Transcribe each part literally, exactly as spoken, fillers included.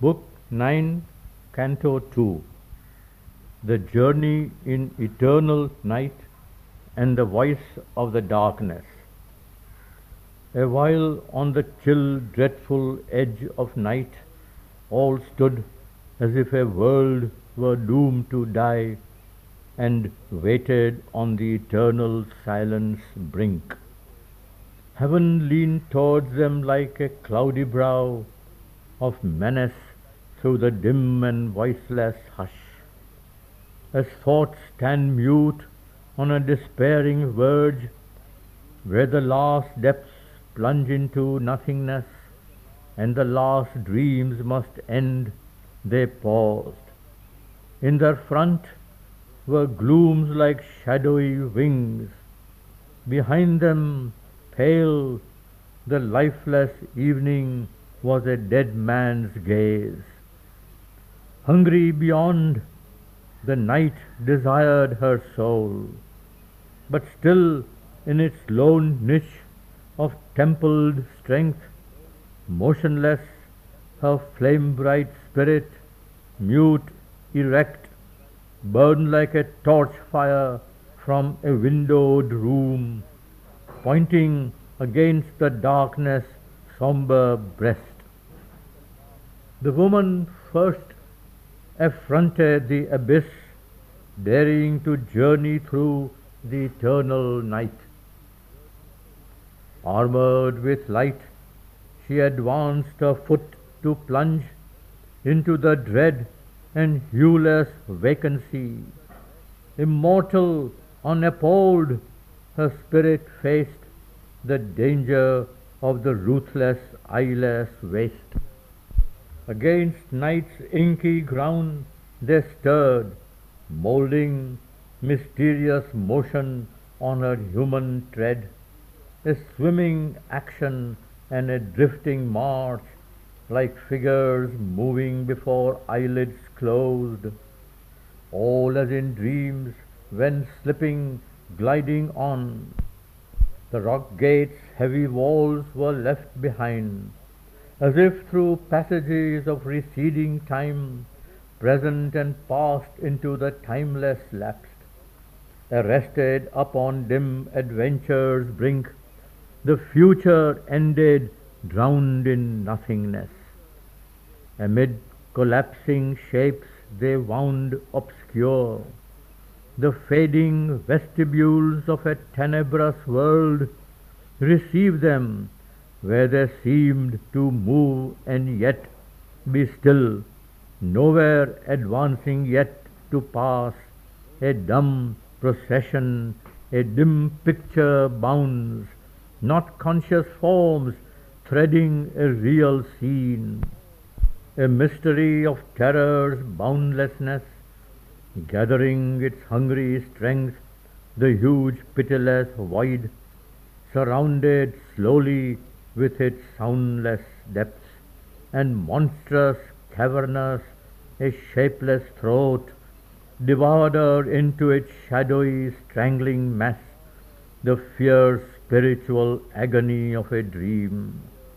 Book nine, Canto two. The Journey in Eternal Night and the Voice of the Darkness. A while on the chill, dreadful edge of night, all stood as if a world were doomed to die, and waited on the eternal silence brink. Heaven leaned towards them like a cloudy brow of menace through the dim and voiceless hush. As thoughts stand mute on a despairing verge, where the last depths plunge into nothingness, and the last dreams must end, they paused. In their front were glooms like shadowy wings. Behind them, pale, the lifeless evening was a dead man's gaze. Hungry beyond, the night desired her soul, but still in its lone niche of templed strength, motionless, her flame-bright spirit, mute, erect, burned like a torch fire from a windowed room, pointing against the darkness' somber breast. The woman first affronted the abyss, daring to journey through the eternal night. Armored with light, she advanced a foot to plunge into the dread and hueless vacancy. Immortal, unappalled, her spirit faced the danger of the ruthless, eyeless waste. Against night's inky ground they stirred, moulding mysterious motion on her human tread, a swimming action and a drifting march, like figures moving before eyelids closed, all as in dreams when slipping, gliding on. The rock gate's heavy walls were left behind, as if through passages of receding time, present and past into the timeless lapsed. Arrested upon dim adventure's brink, the future ended, drowned in nothingness. Amid collapsing shapes they wound obscure. The fading vestibules of a tenebrous world receive them, where they seemed to move and yet be still, nowhere advancing yet to pass. A dumb procession, a dim picture bounds, not conscious forms threading a real scene. A mystery of terror's boundlessness, gathering its hungry strength, the huge pitiless void, surrounded slowly with its soundless depths, and monstrous, cavernous, a shapeless throat, devoured her into its shadowy, strangling mass, the fierce spiritual agony of a dream.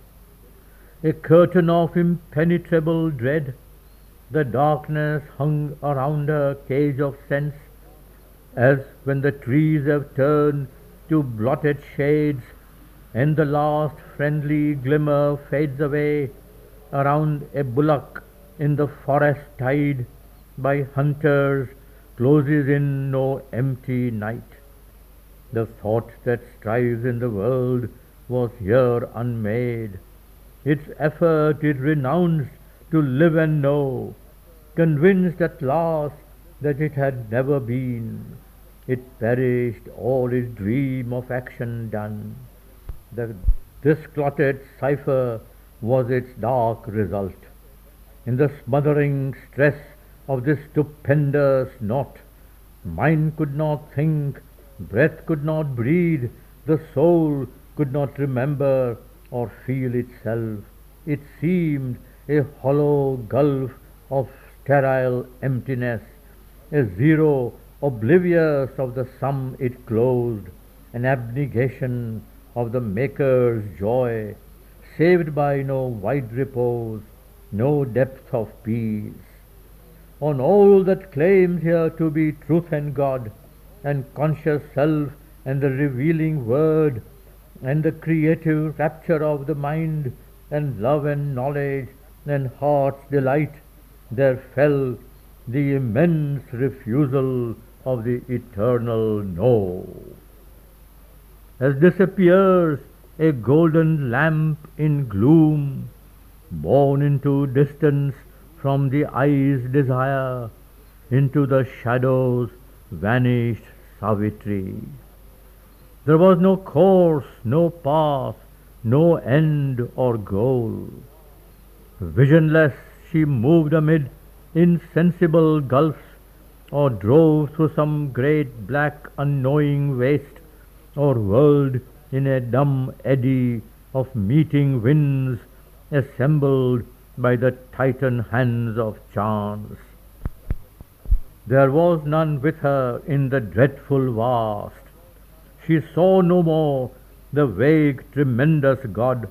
A curtain of impenetrable dread, the darkness hung around her cage of sense, as when the trees have turned to blotted shades, and the last friendly glimmer fades away around a bullock in the forest tide by hunters, closes in no empty night. The thought that strives in the world was here unmade. Its effort it renounced to live and know, convinced at last that it had never been. It perished, all its dream of action done. The disclotted cipher was its dark result. In the smothering stress of this stupendous knot, mind could not think, breath could not breathe, the soul could not remember or feel itself. It seemed a hollow gulf of sterile emptiness, a zero oblivious of the sum it closed, an abnegation of the Maker's joy, saved by no wide repose, no depth of peace. On all that claims here to be truth and God, and conscious self, and the revealing word, and the creative rapture of the mind, and love and knowledge, and heart's delight, there fell the immense refusal of the eternal No. As disappears a golden lamp in gloom, borne into distance from the eye's desire, into the shadows vanished Savitri. There was no course, no path, no end or goal. Visionless she moved amid insensible gulfs, or drove through some great black unknowing waste, or whirled in a dumb eddy of meeting winds assembled by the titan hands of chance. There was none with her in the dreadful vast. She saw no more the vague tremendous God.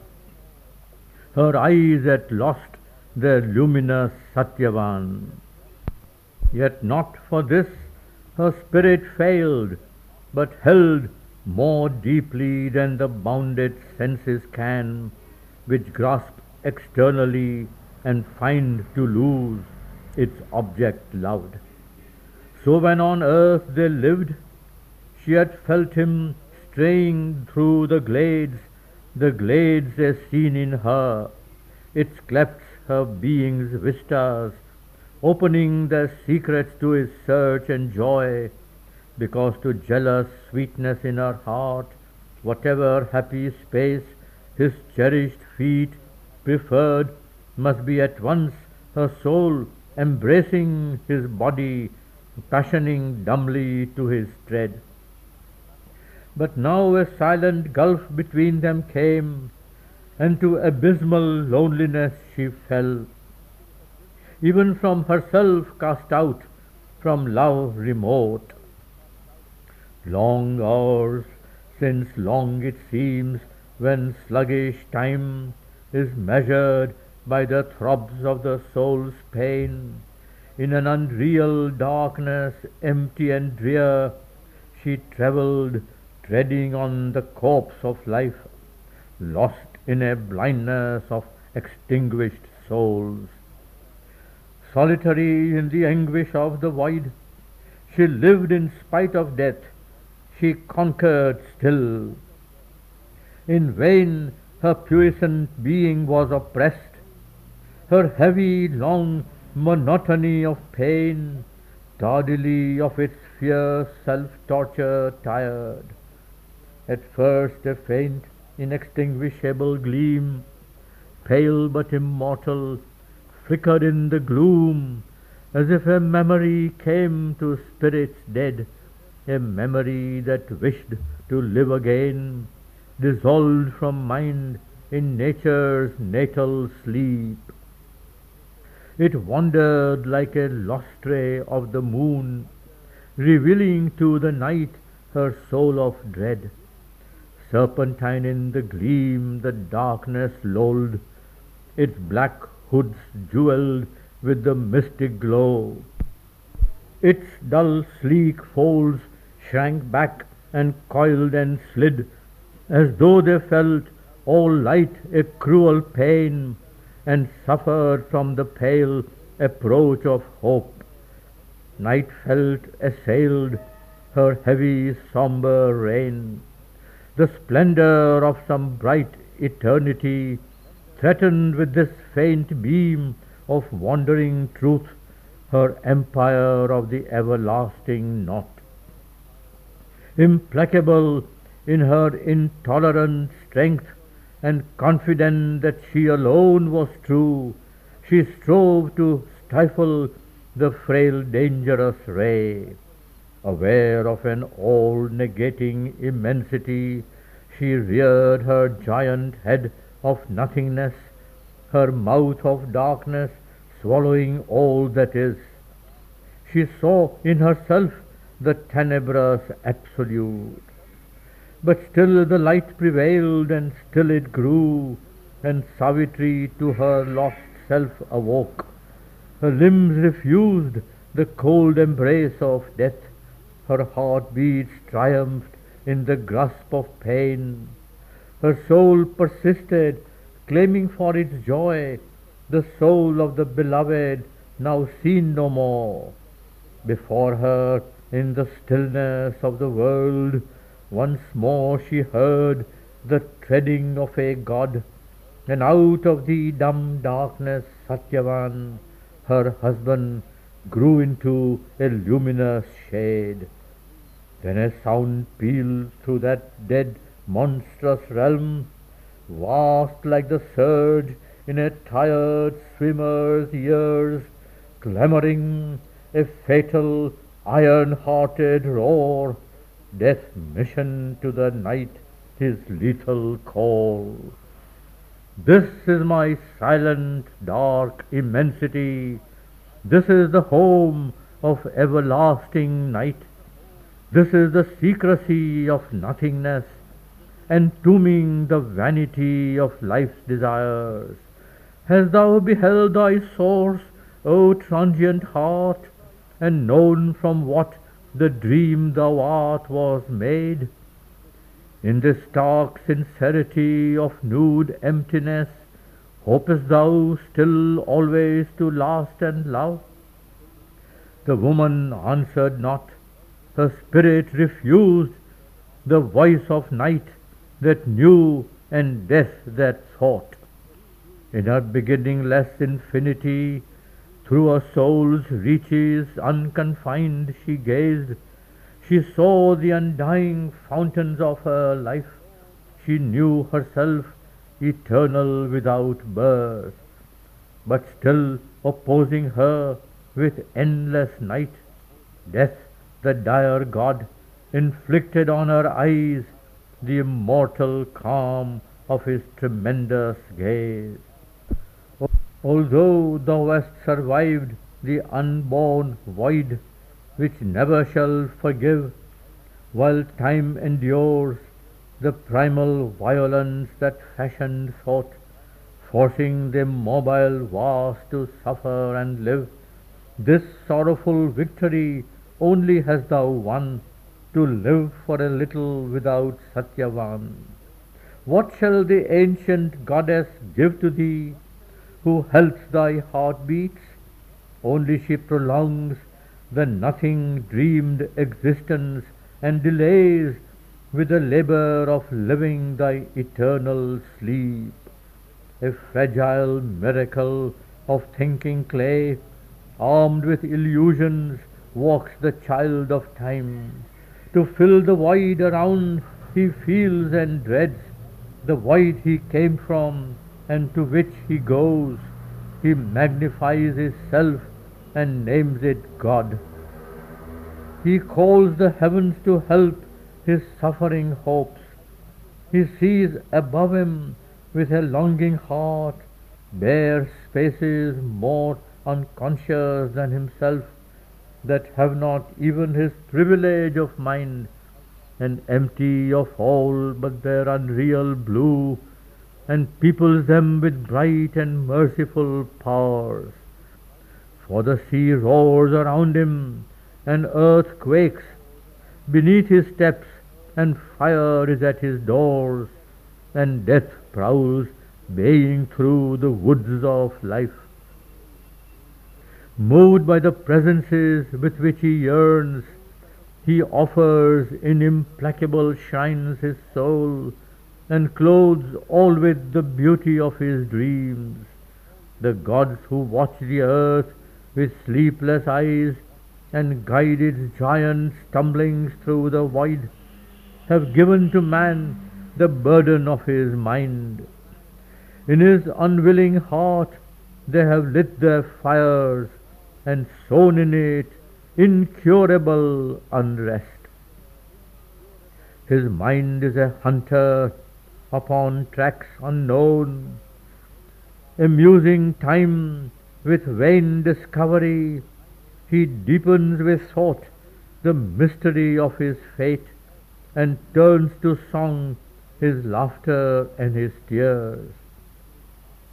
Her eyes had lost their luminous Satyavan. Yet not for this her spirit failed, but held more deeply than the bounded senses can, which grasp externally and find to lose its object loved. So when on earth they lived, she had felt him straying through the glades, the glades as seen in her, its clefts her being's vistas, opening their secrets to his search and joy, because to jealous sweetness in her heart, whatever happy space his cherished feet preferred, must be at once her soul embracing his body, passioning dumbly to his tread. But now a silent gulf between them came, and to abysmal loneliness she fell, even from herself cast out, from love remote. Long hours, since long it seems, when sluggish time is measured by the throbs of the soul's pain, in an unreal darkness, empty and drear, she travelled, treading on the corpse of life, lost in a blindness of extinguished souls. Solitary in the anguish of the void, she lived in spite of death, she conquered still. In vain her puissant being was oppressed, her heavy, long monotony of pain, tardily of its fierce self-torture tired. At first a faint, inextinguishable gleam, pale but immortal, flickered in the gloom, as if a memory came to spirits dead, a memory that wished to live again, dissolved from mind in nature's natal sleep. It wandered like a lost ray of the moon, revealing to the night her soul of dread. Serpentine in the gleam the darkness lolled, its black hoods jewelled with the mystic glow. Its dull sleek folds shrank back and coiled and slid, as though they felt all light a cruel pain, and suffered from the pale approach of hope. Night felt assailed her heavy sombre reign. The splendor of some bright eternity threatened with this faint beam of wandering truth her empire of the everlasting Not. Implacable in her intolerant strength, and confident that she alone was true, she strove to stifle the frail dangerous ray. Aware of an all-negating immensity, she reared her giant head of nothingness, her mouth of darkness swallowing all that is. She saw in herself the tenebrous absolute. But still the light prevailed, and still it grew, and Savitri to her lost self awoke. Her limbs refused the cold embrace of death. Her heartbeats triumphed in the grasp of pain. Her soul persisted, claiming for its joy the soul of the beloved, now seen no more. Before her, in the stillness of the world, once more she heard the treading of a god, and out of the dumb darkness Satyavan, her husband, grew into a luminous shade. Then a sound pealed through that dead, monstrous realm, vast like the surge in a tired swimmer's ears, clamoring a fatal, iron-hearted roar, death's mission to the night, his lethal call. This is my silent, dark immensity. This is the home of everlasting night. This is the secrecy of nothingness, entombing the vanity of life's desires. Hast thou beheld thy source, O transient heart, and known from what the dream thou art was made? In this stark sincerity of nude emptiness, hopest thou still always to last and love? The woman answered not. Her spirit refused the voice of night that knew and death that thought. In her beginningless infinity, through her soul's reaches unconfined she gazed. She saw the undying fountains of her life. She knew herself eternal without birth. But still opposing her with endless night, death, the dire god, inflicted on her eyes the immortal calm of his tremendous gaze. Although thou hast survived the unborn void, which never shall forgive, while time endures the primal violence that fashioned thought, forcing the immobile vast to suffer and live, this sorrowful victory only hast thou won, to live for a little without Satyavan. What shall the ancient goddess give to thee, who helps thy heartbeats? Only she prolongs the nothing dreamed existence, and delays with the labor of living thy eternal sleep. A fragile miracle of thinking clay, armed with illusions, walks the child of time. To fill the void around he feels and dreads, the void he came from and to which he goes. He magnifies his self and names it God. He calls the heavens to help his suffering hopes. He sees above him with a longing heart bare spaces more unconscious than himself, that have not even his privilege of mind, and empty of all but their unreal blue, and peoples them with bright and merciful powers. For the sea roars around him, and earth quakes beneath his steps, and fire is at his doors, and death prowls baying through the woods of life. Moved by the presences with which he yearns, he offers in implacable shrines his soul, and clothes all with the beauty of his dreams. The gods who watch the earth with sleepless eyes and guide its giant stumblings through the void have given to man the burden of his mind. In his unwilling heart they have lit their fires and sown in it incurable unrest. His mind is a hunter upon tracks unknown, amusing time with vain discovery. He deepens with thought the mystery of his fate, and turns to song his laughter and his tears.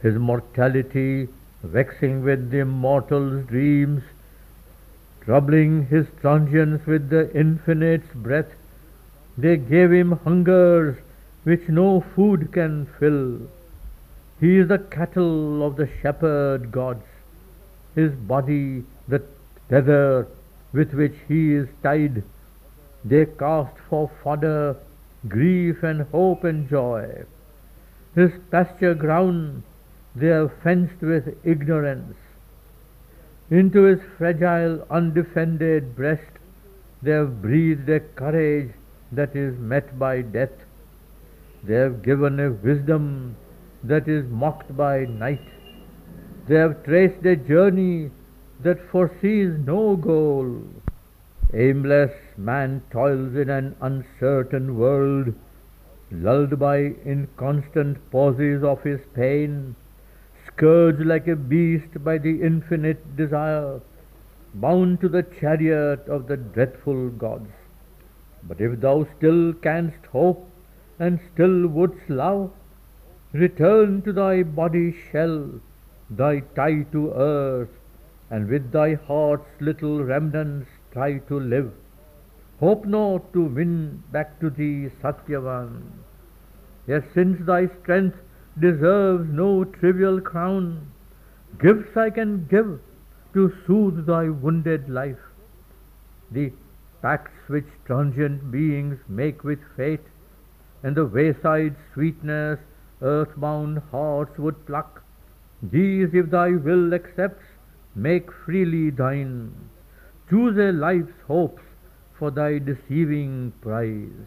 his mortality vexing with the immortal's dreams, troubling his transience with the infinite's breath. They gave him hungers which no food can fill. He is the cattle of the shepherd gods, his body the tether with which he is tied. They cast for fodder grief and hope and joy. His pasture ground they have fenced with ignorance. Into his fragile, undefended breast they have breathed a courage that is met by death. They have given a wisdom that is mocked by night. They have traced a journey that foresees no goal. Aimless man toils in an uncertain world, lulled by inconstant pauses of his pain, scourged like a beast by the infinite desire, bound to the chariot of the dreadful gods. But if thou still canst hope and still wouldst love, return to thy body shell, thy tie to earth, and with thy heart's little remnants try to live. Hope not to win back to thee Satyavan. Yet since thy strength deserves no trivial crown, gifts I can give to soothe thy wounded life. The pacts which transient beings make with fate, and the wayside sweetness earthbound hearts would pluck, these if thy will accepts, make freely thine. Choose a life's hopes for thy deceiving prize.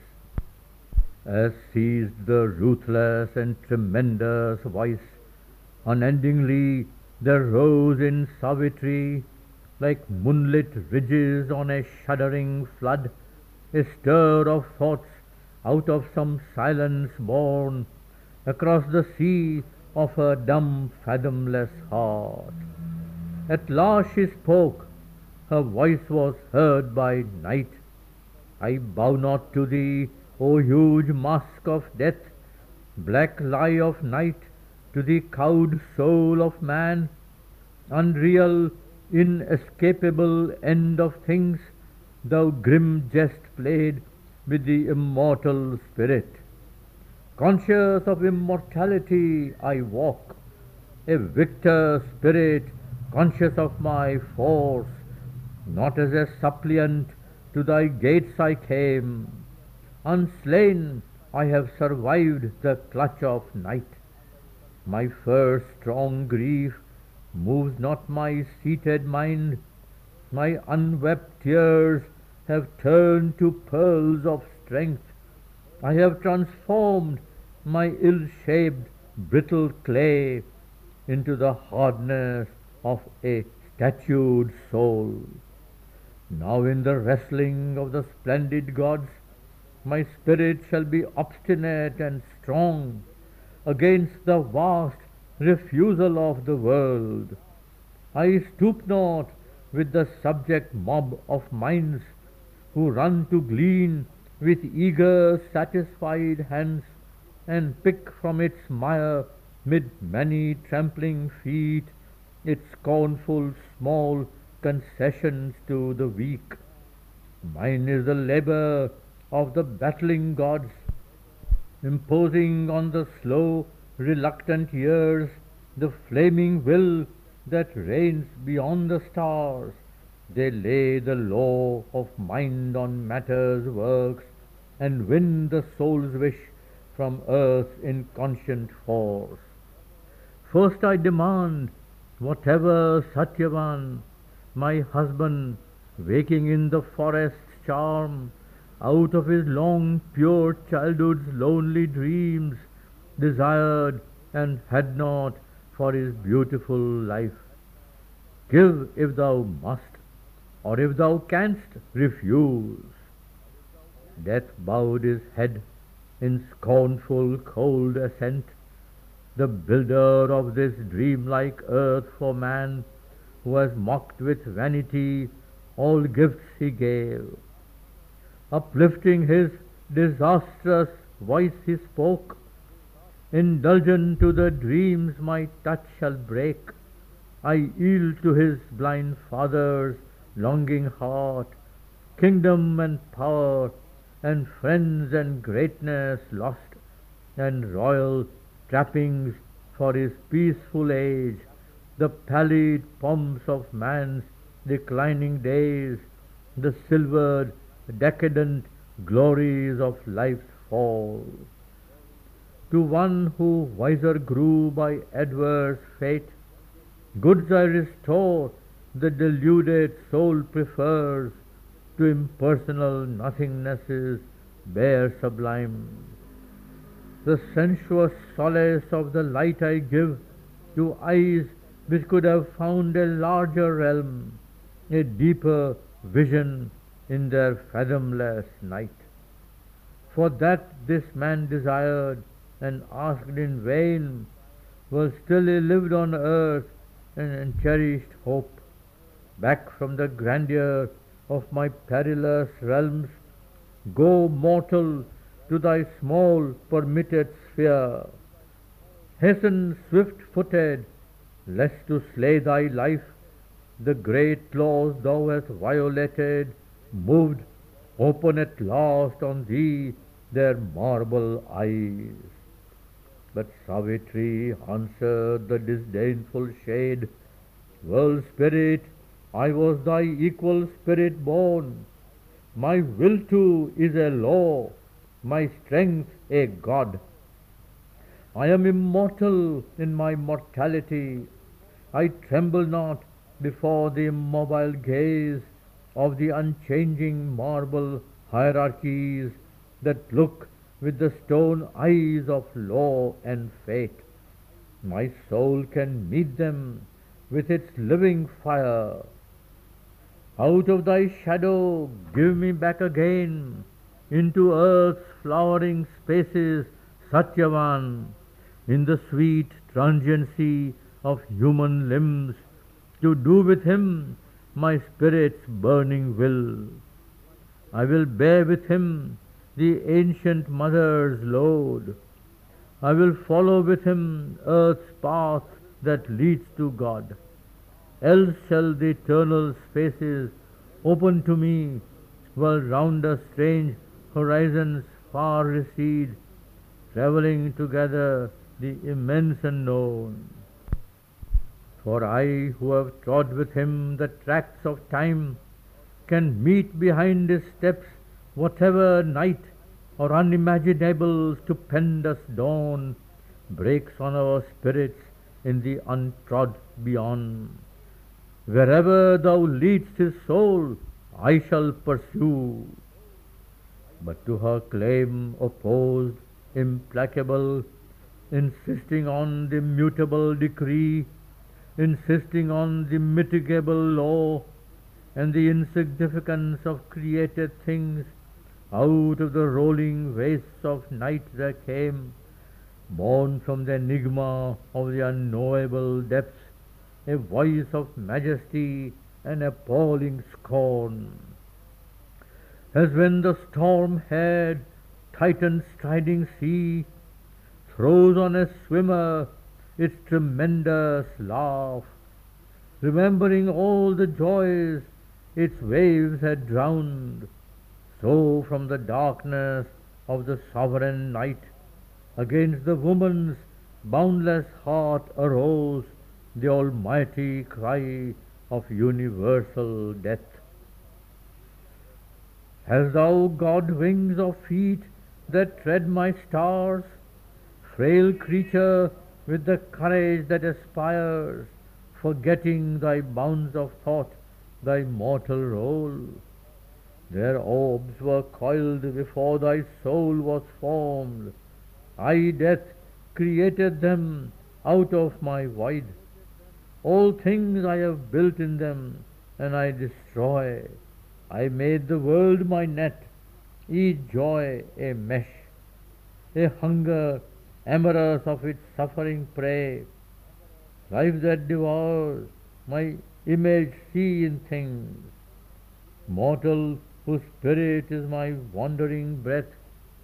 As ceased the ruthless and tremendous voice, unendingly there rose in Savitri, like moonlit ridges on a shuddering flood, a stir of thoughts out of some silence born, across the sea of her dumb, fathomless heart. At last she spoke, her voice was heard by night. I bow not to thee, O huge mask of death, black lie of night, to the cowed soul of man, unreal, inescapable end of things, thou grim jest played with the immortal spirit. Conscious of immortality I walk, a victor spirit, conscious of my force. Not as a suppliant to thy gates I came. Unslain I have survived the clutch of night. My first strong grief moves not my seated mind. My unwept tears have turned to pearls of strength. I have transformed my ill-shaped, brittle clay into the hardness of a statued soul. Now in the wrestling of the splendid gods, my spirit shall be obstinate and strong against the vast refusal of the world. I stoop not with the subject mob of minds who run to glean with eager, satisfied hands and pick from its mire mid many trampling feet its scornful small concessions to the weak. Mine is the labor of the battling gods, imposing on the slow, reluctant years the flaming will that reigns beyond the stars. They lay the law of mind on matter's works and win the soul's wish from earth's inconscient force. First I demand whatever Satyavan, my husband, waking in the forest's charm, out of his long pure childhood's lonely dreams, desired and had not for his beautiful life. Give if thou must, or if thou canst, refuse. Death bowed his head in scornful cold assent, the builder of this dreamlike earth for man, who has mocked with vanity all gifts he gave. Uplifting his disastrous voice he spoke, indulgent to the dreams my touch shall break, I yield to his blind father's longing heart, kingdom and power, and friends and greatness lost, and royal trappings for his peaceful age, the pallid pomps of man's declining days, the silvered, decadent glories of life's fall. To one who wiser grew by adverse fate, goods I restore, the deluded soul prefers to impersonal nothingness's bare sublime. The sensuous solace of the light I give to eyes which could have found a larger realm, a deeper vision in their fathomless night. For that this man desired and asked in vain, while still he lived on earth and cherished hope. Back from the grandeur of my perilous realms, go, mortal, to thy small permitted sphere. Hasten swift-footed, lest to slay thy life the great laws thou hast violated, moved, open at last on thee their marble eyes. But Savitri answered the disdainful shade, World spirit, I was thy equal spirit born. My will too is a law, my strength a god. I am immortal in my mortality. I tremble not before the immobile gaze of the unchanging marble hierarchies that look with the stone eyes of law and fate. My soul can meet them with its living fire. Out of thy shadow give me back again into earth's flowering spaces, Satyavan, in the sweet transiency of human limbs, to do with him my spirit's burning will. I will bear with him the ancient mother's load. I will follow with him earth's path that leads to God. Else shall the eternal spaces open to me, while round us strange horizons far recede, travelling together the immense unknown. For I, who have trod with him the tracks of time, can meet behind his steps whatever night or unimaginable stupendous dawn breaks on our spirits in the untrod beyond. Wherever thou leadst his soul, I shall pursue. But to her claim opposed, implacable, insisting on the mutable decree, insisting on the mitigable law, and the insignificance of created things, out of the rolling wastes of night there came, born from the enigma of the unknowable depths, a voice of majesty and appalling scorn. As when the storm-haired, Titan-striding sea throws on a swimmer its tremendous laugh, remembering all the joys its waves had drowned, so from the darkness of the sovereign night against the woman's boundless heart arose the almighty cry of universal death. Hast thou, God, wings or feet that tread my stars, frail creature with the courage that aspires, forgetting thy bounds of thought, thy mortal role? Their orbs were coiled before thy soul was formed. I, Death, created them out of my void. All things I have built in them, and I destroy. I made the world my net, each joy a mesh, a hunger amorous of its suffering prey, life that devours my image see in things. Mortal, whose spirit is my wandering breath,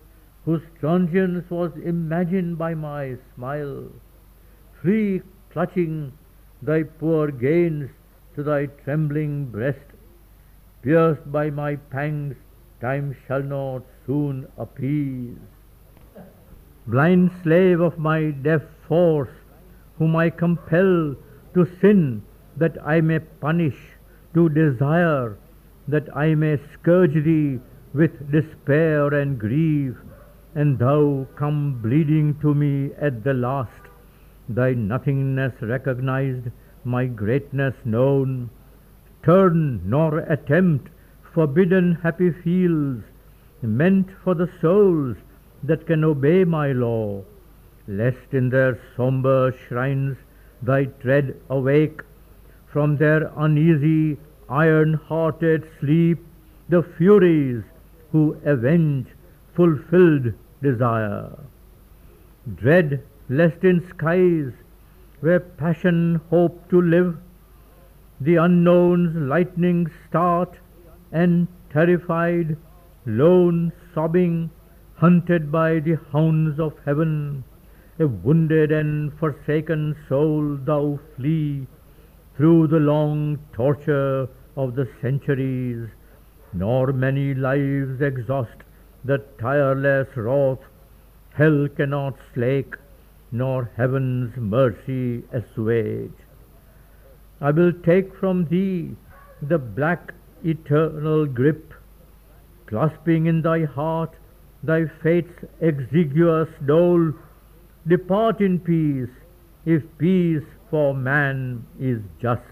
whose transience was imagined by my smile, free clutching thy poor gains to thy trembling breast, pierced by my pangs, time shall not soon appease. Blind slave of my deaf force, whom I compel to sin that I may punish, to desire that I may scourge thee with despair and grief, and thou come bleeding to me at the last, thy nothingness recognized, my greatness known. Turn nor attempt forbidden happy fields, meant for the souls that can obey my law, lest in their sombre shrines thy tread awake from their uneasy, iron-hearted sleep the furies who avenge fulfilled desire. Dread lest in skies where passion hoped to live, the unknown's lightnings start, and terrified, lone, sobbing, hunted by the hounds of heaven, a wounded and forsaken soul thou flee through the long torture of the centuries, nor many lives exhaust the tireless wrath hell cannot slake, nor heaven's mercy assuage. I will take from thee the black eternal grip, clasping in thy heart thy fate's exiguous dole. Depart in peace, if peace for man is just.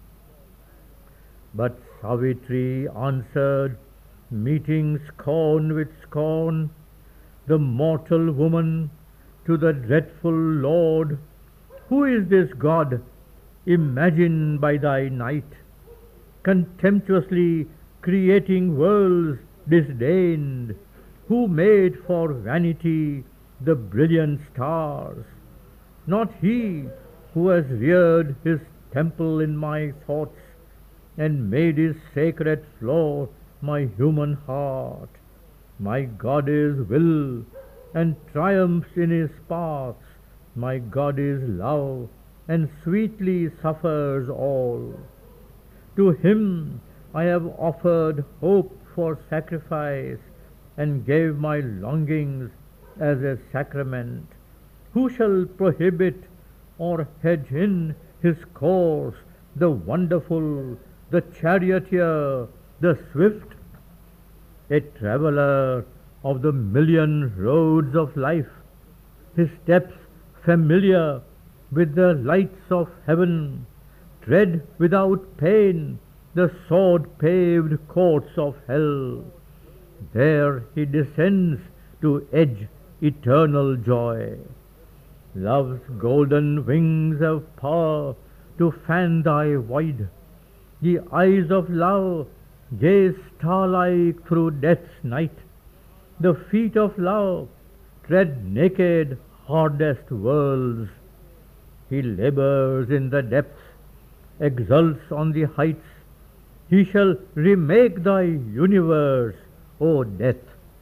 But Savitri answered, meeting scorn with scorn, the mortal woman to the dreadful Lord, who is this God imagined by thy night, contemptuously creating worlds disdained, who made for vanity the brilliant stars? Not he who has reared his temple in my thoughts, and made his sacred floor my human heart. My God is will, and triumphs in his paths. My God is love, and sweetly suffers all. To him I have offered hope for sacrifice, and gave my longings as a sacrament. Who shall prohibit or hedge in his course the wonderful, the charioteer, the swift, a traveller of the million roads of life, his steps familiar with the lights of heaven, tread without pain the sword-paved courts of hell. There he descends to edge eternal joy. Love's golden wings have power to fan thy void. The eyes of love gaze star-like through death's night. The feet of love tread naked hardest worlds. He labors in the depths, exults on the heights. He shall remake thy universe, O death.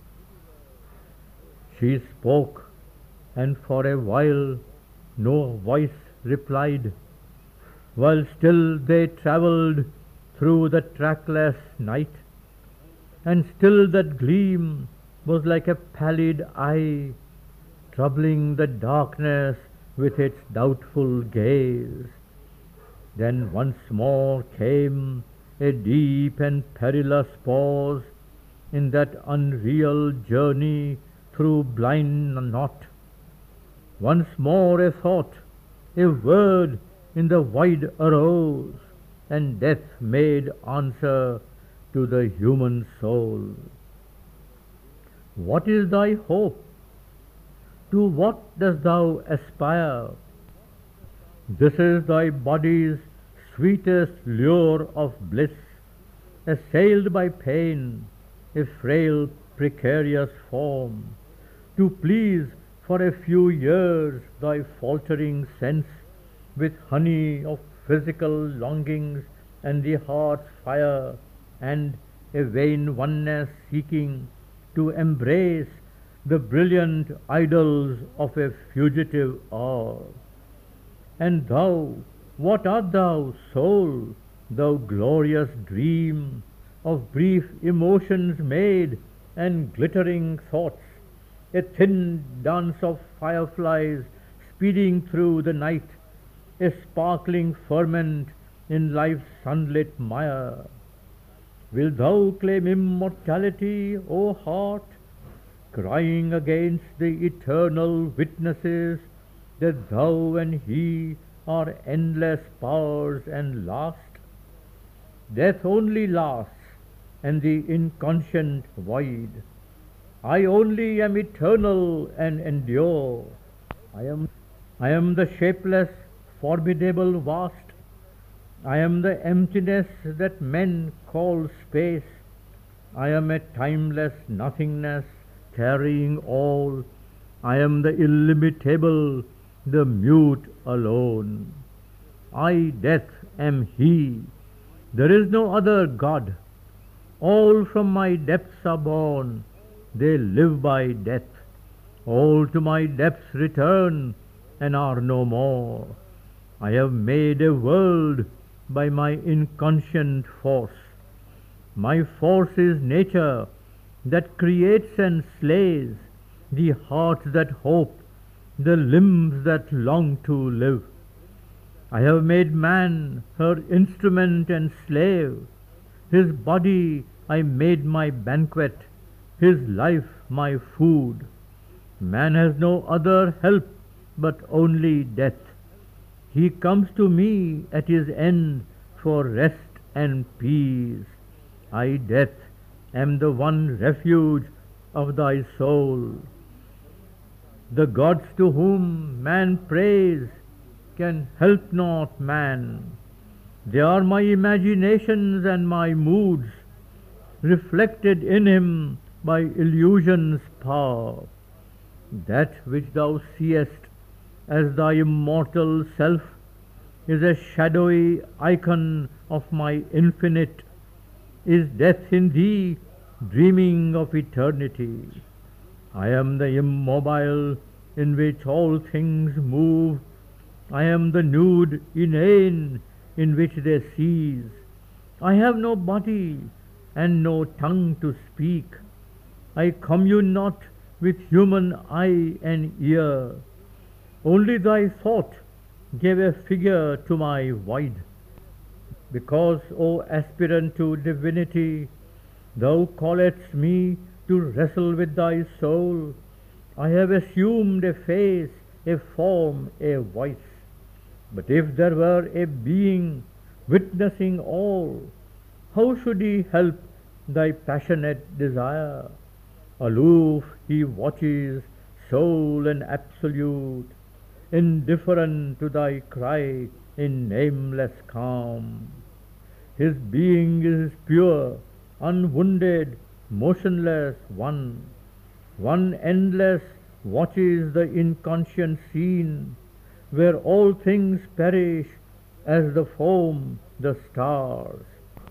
She spoke, and for a while no voice replied, while still they travelled through the trackless night, and still that gleam was like a pallid eye, troubling the darkness with its doubtful gaze. Then once more came a deep and perilous pause in that unreal journey through blind knot. Once more a thought, a word in the void arose, and death made answer to the human soul. What is thy hope? To what dost thou aspire? This is thy body's sweetest lure of bliss, assailed by pain, a frail, precarious form, to please for a few years thy faltering sense with honey of physical longings and the heart's fire, and a vain oneness seeking to embrace the brilliant idols of a fugitive hour. And thou, what art thou, soul, thou glorious dream of brief emotions made and glittering thoughts, a thin dance of fireflies speeding through the night, a sparkling ferment in life's sunlit mire? Wilt thou claim immortality, O heart, crying against the eternal witnesses that thou and he are endless powers and last? Death only lasts, and the inconscient void. I only am eternal and endure. I am, I am the shapeless, formidable vast. I am the emptiness that men call space. I am a timeless nothingness carrying all. I am the illimitable, the mute alone. I, death, am he. There is no other God. All from my depths are born. They live by death. All to my depths return and are no more. I have made a world by my inconscient force. My force is nature that creates and slays, the hearts that hope, the limbs that long to live. I have made man her instrument and slave. His body I made my banquet, his life my food. Man has no other help but only death. He comes to me at his end for rest and peace. I, death, am the one refuge of thy soul. The gods to whom man prays can help not man. They are my imaginations and my moods, reflected in him by illusion's power. That which thou seest as thy immortal self is a shadowy icon of my infinite. Is death in thee, dreaming of eternity? I am the immobile in which all things move. I am the nude inane in which they cease. I have no body and no tongue to speak. I commune not with human eye and ear. Only thy thought gave a figure to my void. Because, O aspirant to divinity, thou calledst me to wrestle with thy soul, I have assumed a face, a form, a voice. But if there were a being witnessing all, how should he help thy passionate desire? Aloof he watches, sole and absolute, indifferent to thy cry in nameless calm. His being is pure, unwounded, motionless one. One endless watches the inconscient scene, where all things perish as the foam, the stars.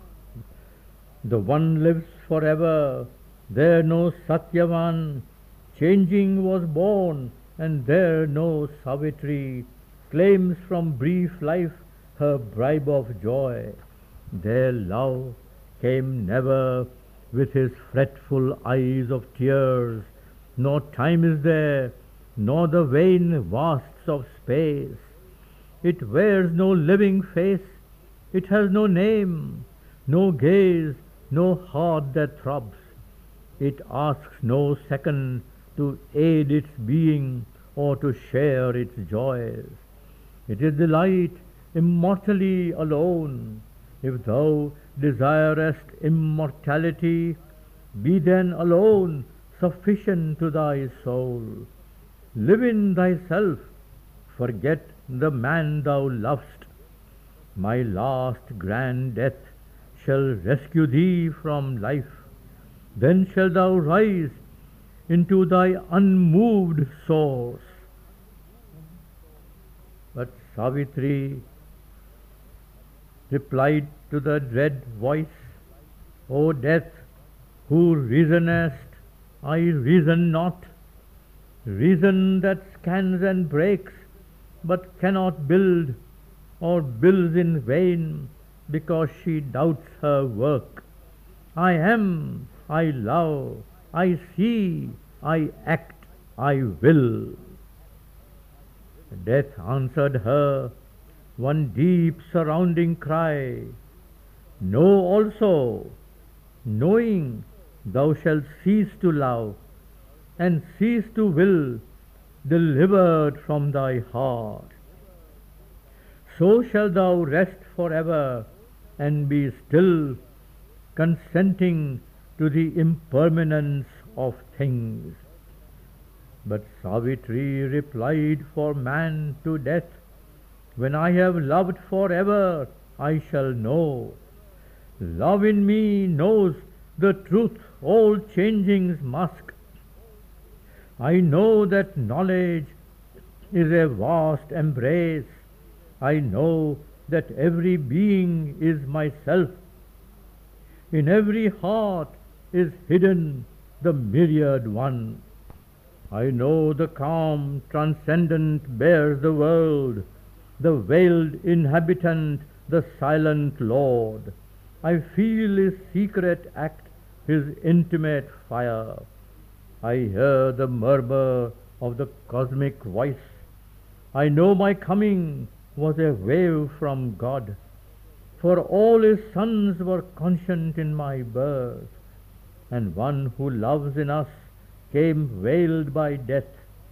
The one lives forever, there no Satyavan, changing was born, and there no Savitri claims from brief life her bribe of joy. Their love came never with his fretful eyes of tears, nor time is there, nor the vain vasts of space. It wears no living face, it has no name, no gaze, no heart that throbs. It asks no second to aid its being or to share its joys. It is the light immortally alone. If thou desirest immortality, be then alone sufficient to thy soul. Live in thyself, forget the man thou lovest. My last grand death shall rescue thee from life. Then shalt thou rise into thy unmoved source. But Savitri replied to the dread voice, O death, who reasonest, I reason not. reason that scans and breaks, but cannot build, or builds in vain, because she doubts her work. I am, I love, I see, I act, I will. Death answered her one deep surrounding cry, Know also, knowing thou shalt cease to love, and cease to will, delivered from thy heart. So shalt thou rest forever, and be still, consenting to the impermanence of things. But Savitri replied for man to death, When I have loved forever, I shall know. Love in me knows the truth all changings mask. I know that knowledge is a vast embrace. I know that every being is myself. In every heart is hidden the myriad one. I know the calm transcendent bears the world, the veiled inhabitant, the silent Lord. I feel his secret act, his intimate fire. I hear the murmur of the cosmic voice. I know my coming was a wave from God, for all his sons were conscient in my birth, and one who loves in us came veiled by death.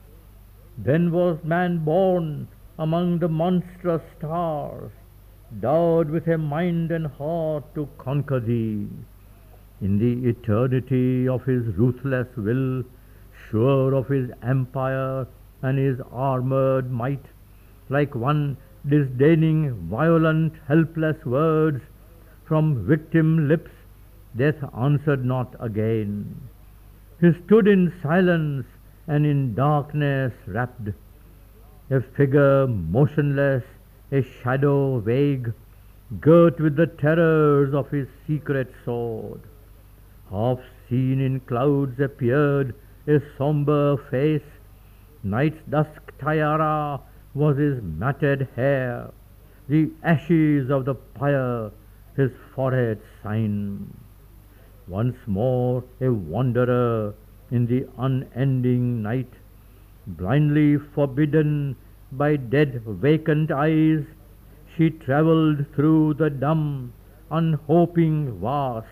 Then was man born among the monstrous stars, endowed with a mind and heart to conquer thee. In the eternity of his ruthless will, sure of his empire and his armored might, like one disdaining violent, helpless words from victim lips, death answered not again. He stood in silence and in darkness wrapped, a figure motionless, a shadow vague, girt with the terrors of his secret sword. Half seen in clouds appeared a sombre face. Night's dusk tiara was his matted hair, the ashes of the pyre his forehead sign. Once more a wanderer in the unending night, blindly forbidden by dead vacant eyes, she travelled through the dumb, unhoping vasts.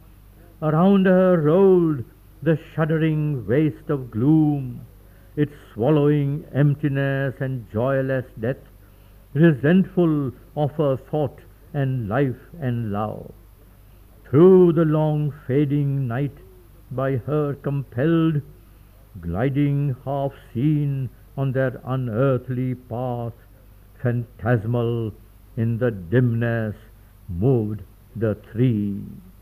Around her rolled the shuddering waste of gloom, its swallowing emptiness and joyless death, resentful of her thought and life and love. Through the long fading night, by her compelled, gliding half seen on their unearthly path, phantasmal in the dimness moved the three.